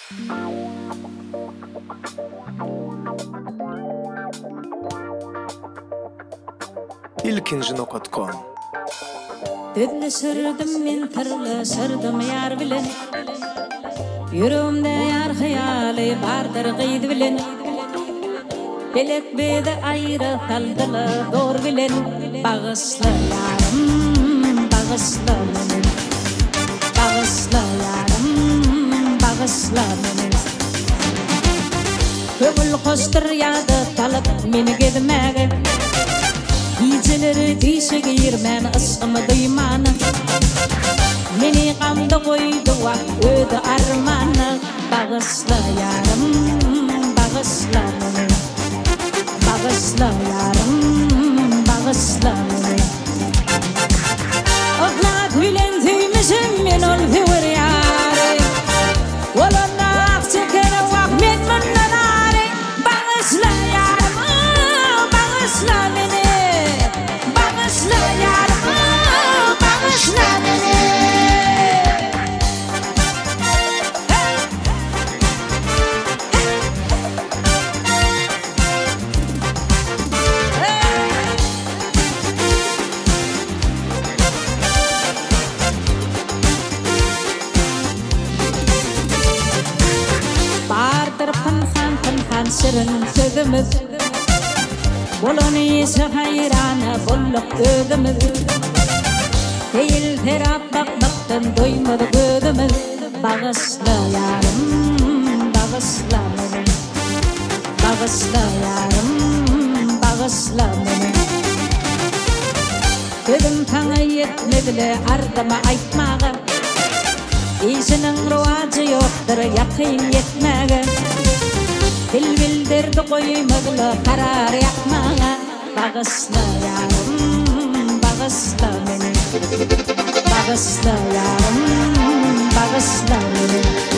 ilkinji.com Ödleşirdim men tırlaşırdım yar bilen Yüreğimde yar hayali bardır gıydı bilen Belek bede ayrı kaldıla doğru bilen Bağışla yarım, bağışla beni Bağışla yarım, bağışla beni Kömül koştur yadı talıp meni gidmege Geceleri dişe girmen ısımı duymanı Meni gamda koydu vak ödü armanı Bağışla yarım, bağışla beni Bağışla yarım, bağışla beni Oğlak gülen tüymüşüm men ol hüvür yari Olana akçekere vak men mannanari Bağışla yarım, bağışla beni Bağışla yarım, bağışla beni Bardır pınhan şirin sözümüz Boloniyse hayrana bolluk ödümüz Değil terap bakmaktan doymadı ödümüz Bağışla yarım, bağışla beni Bağışla yarım, bağışla beni Ödüm tana yetmedile ardıma aytmağa İşinin ruvacı yoktur yakın yetmege Dil bildirdi koymagla karar yapmağa Bağışla yarım, bağışla beni Bağışla yarım, bağışla beni